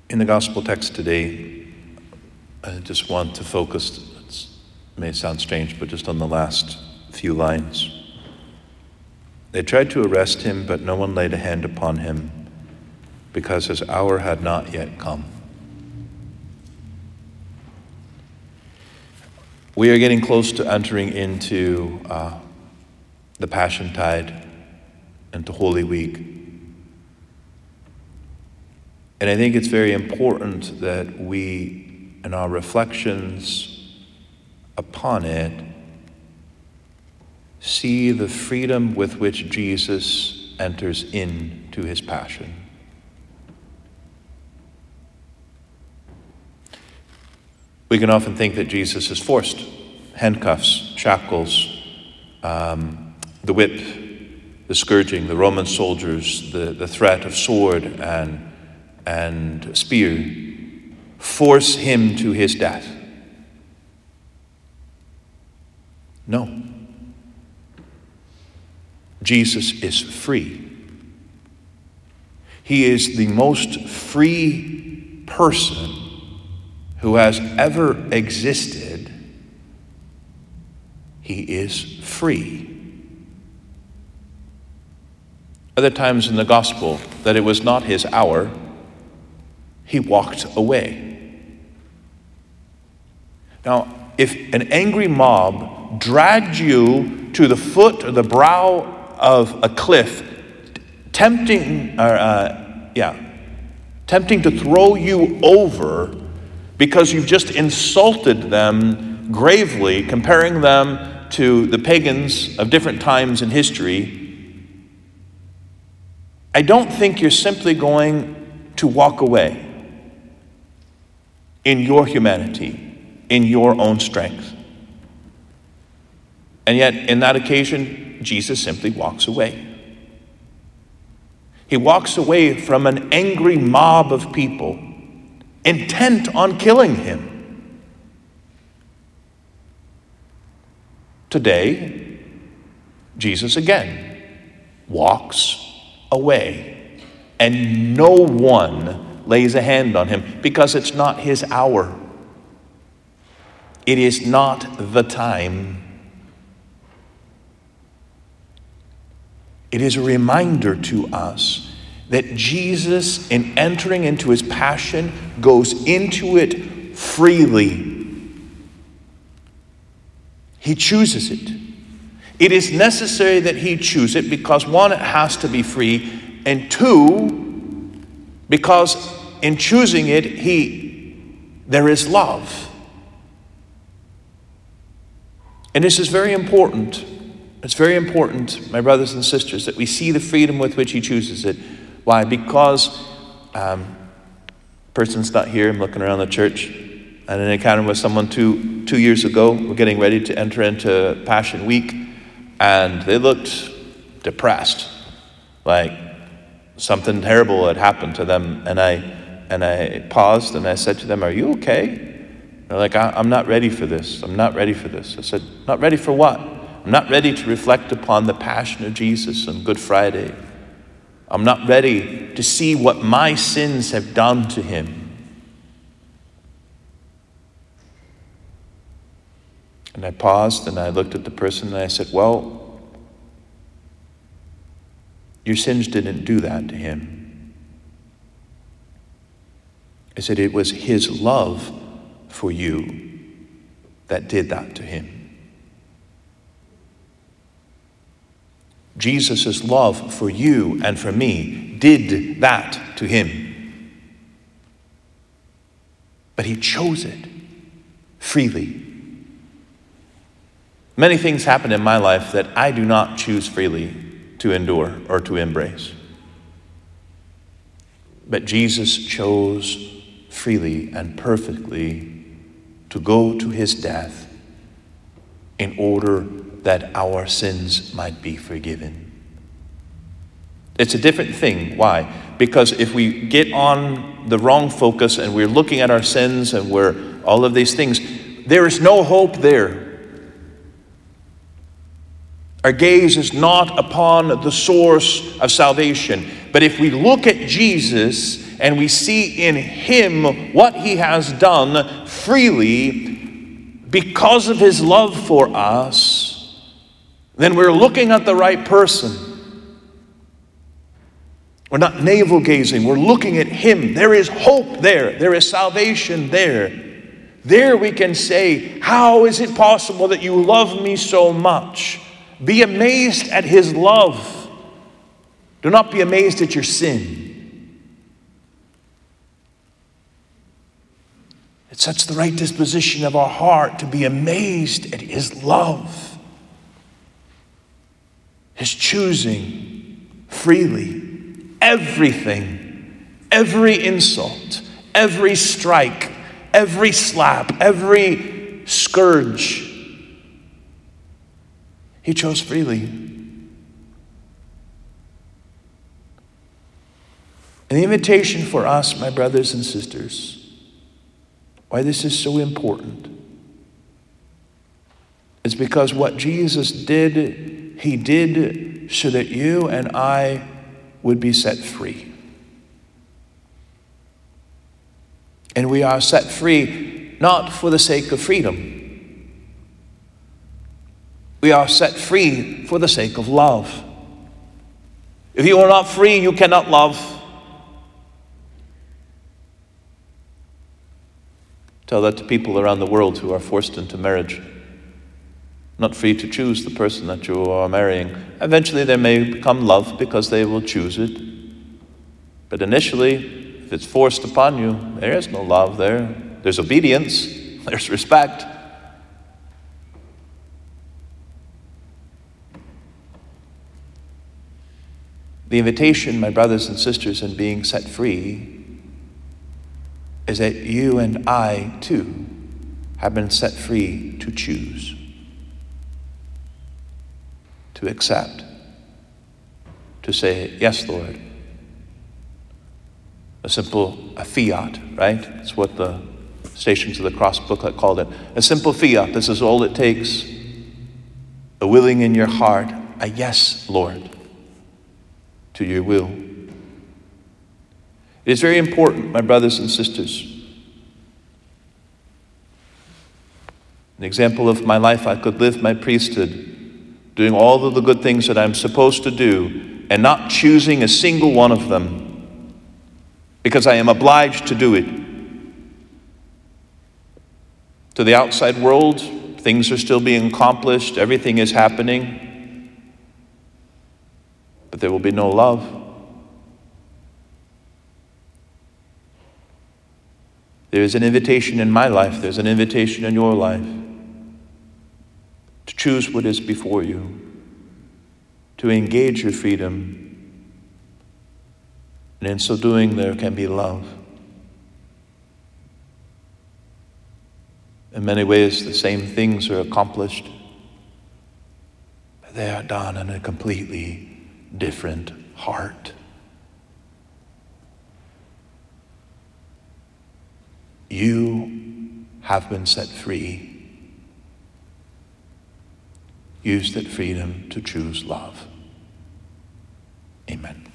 In the gospel text today, I just want to focus, it may sound strange, but just on the last few lines. They tried to arrest him, but no one laid a hand upon him because his hour had not yet come. We are getting close to entering into the Passiontide, into Holy Week. And I think it's very important that we, in our reflections upon it, see the freedom with which Jesus enters into his passion. We can often think that Jesus is forced. Handcuffs, shackles, the whip, the scourging, the Roman soldiers, the threat of sword and spear force him to his death. No. Jesus is free. He is the most free person who has ever existed. He is free. Other times in the gospel that it was not his hour, he walked away. Now, if an angry mob dragged you to the foot or the brow of a cliff, tempting to throw you over because you've just insulted them gravely, comparing them to the pagans of different times in history, I don't think you're simply going to walk away in your humanity, in your own strength. And yet, in that occasion, Jesus simply walks away. He walks away from an angry mob of people intent on killing him. Today, Jesus again walks away, and no one lays a hand on him because it's not his hour. It is not the time. It is a reminder to us that Jesus, in entering into his passion, goes into it freely. He chooses it. It is necessary that he choose it because, one, it has to be free, and two, because in choosing it, there is love. And this is very important. It's very important, my brothers and sisters, that we see the freedom with which he chooses it. Why? Because person's not here. I'm looking around the church. I had an encounter with someone two years ago. We're getting ready to enter into Passion Week, and they looked depressed, like something terrible had happened to them. And I paused and I said to them, "Are you okay?" They're like, "I'm not ready for this. I'm not ready for this." I said, "Not ready for what?" "I'm not ready to reflect upon the passion of Jesus on Good Friday. I'm not ready to see what my sins have done to him." And I paused and I looked at the person and I said, "Well, your sins didn't do that to him." I said, "It was his love for you that did that to him." Jesus' love for you and for me did that to him. But he chose it freely. Many things happen in my life that I do not choose freely to endure or to embrace. But Jesus chose freely and perfectly to go to his death in order that our sins might be forgiven. It's a different thing. Why? Because if we get on the wrong focus and we're looking at our sins and we're all of these things, there is no hope there. Our gaze is not upon the source of salvation. But if we look at Jesus and we see in him what he has done freely because of his love for us, then we're looking at the right person. We're not navel-gazing. We're looking at him. There is hope there. There is salvation there. There we can say, how is it possible that you love me so much? Be amazed at his love. Do not be amazed at your sin. It sets the right disposition of our heart to be amazed at his love, his choosing freely. Everything, every insult, every strike, every slap, every scourge, he chose freely. And the invitation for us, my brothers and sisters, why this is so important, is because what Jesus did, he did so that you and I would be set free. And we are set free not for the sake of freedom. We are set free for the sake of love. If you are not free, you cannot love. Tell that to people around the world who are forced into marriage. Not free to choose the person that you are marrying. Eventually there may become love because they will choose it. But initially, if it's forced upon you, there is no love there. There's obedience, there's respect. The invitation, my brothers and sisters, in being set free is that you and I, too, have been set free to choose, to accept, to say, yes, Lord. A fiat, right? It's what the Stations of the Cross booklet called it. A simple fiat. This is all it takes. A willing in your heart, a yes, Lord, to your will. It is very important, my brothers and sisters. An example of my life, I could live my priesthood, doing all of the good things that I'm supposed to do, and not choosing a single one of them, because I am obliged to do it. To the outside world, things are still being accomplished, everything is happening, but there will be no love. There is an invitation in my life, there's an invitation in your life to choose what is before you, to engage your freedom. And in so doing, there can be love. In many ways, the same things are accomplished, but they are done in a completely different heart. You have been set free. Use that freedom to choose love. Amen.